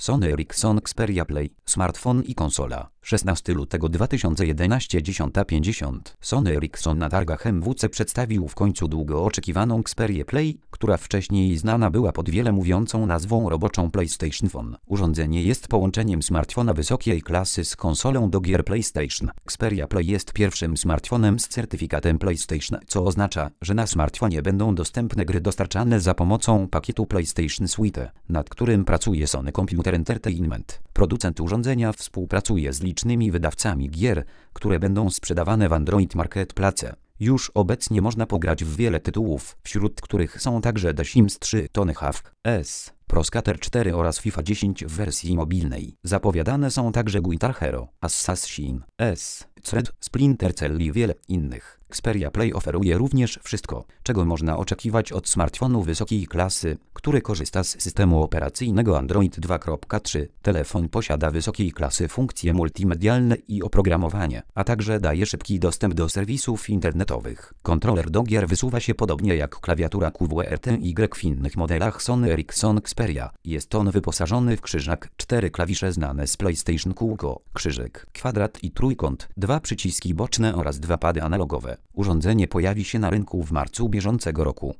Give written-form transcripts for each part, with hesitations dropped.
Sony Ericsson Xperia Play, smartfon i konsola. 16 lutego 2011 10:50. Sony Ericsson na targach MWC przedstawił w końcu długo oczekiwaną Xperię Play, która wcześniej znana była pod wiele mówiącą nazwą roboczą PlayStation Phone. Urządzenie jest połączeniem smartfona wysokiej klasy z konsolą do gier PlayStation. Xperia Play jest pierwszym smartfonem z certyfikatem PlayStation, co oznacza, że na smartfonie będą dostępne gry dostarczane za pomocą pakietu PlayStation Suite, nad którym pracuje Sony Computer Entertainment. Producent urządzenia współpracuje z licznymi wydawcami gier, które będą sprzedawane w Android Marketplace. Już obecnie można pograć w wiele tytułów, wśród których są także The Sims 3, Tony Hawk S, Pro Skater 4 oraz FIFA 10 w wersji mobilnej. Zapowiadane są także Guitar Hero, Assassin's Creed, Splinter Cell i wiele innych. Xperia Play oferuje również wszystko, czego można oczekiwać od smartfonu wysokiej klasy, który korzysta z systemu operacyjnego Android 2.3. Telefon posiada wysokiej klasy funkcje multimedialne i oprogramowanie, a także daje szybki dostęp do serwisów internetowych. Kontroler do gier wysuwa się podobnie jak klawiatura QWERTY w innych modelach Sony Ericsson Xperia. Jest on wyposażony w krzyżak, 4 klawisze znane z PlayStation, kółko, krzyżyk, kwadrat i trójkąt, 2 przyciski boczne oraz 2 pady analogowe. Urządzenie pojawi się na rynku w marcu bieżącego roku.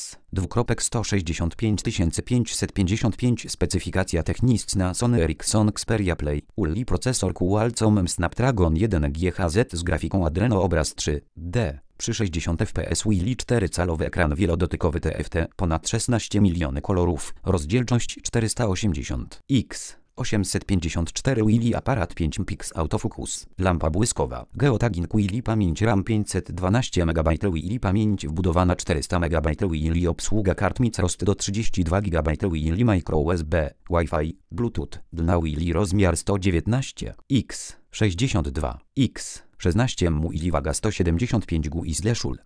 S2.165555 specyfikacja techniczna Sony Ericsson Xperia Play. ULI procesor Qualcomm Snapdragon 1 GHz z grafiką Adreno, obraz 3D. Przy 60 fps ULI 4-calowy ekran wielodotykowy TFT, ponad 16 miliony kolorów, rozdzielczość 480x. 854 ULI aparat 5 pix autofocus, lampa błyskowa, geotagging ULI pamięć RAM 512 MB ULI pamięć wbudowana 400 MB ULI obsługa kart microSD do 32 GB ULI micro USB, Wi-Fi, Bluetooth, dna ULI rozmiar 119x62x 16 ULI waga 175 GU/UL.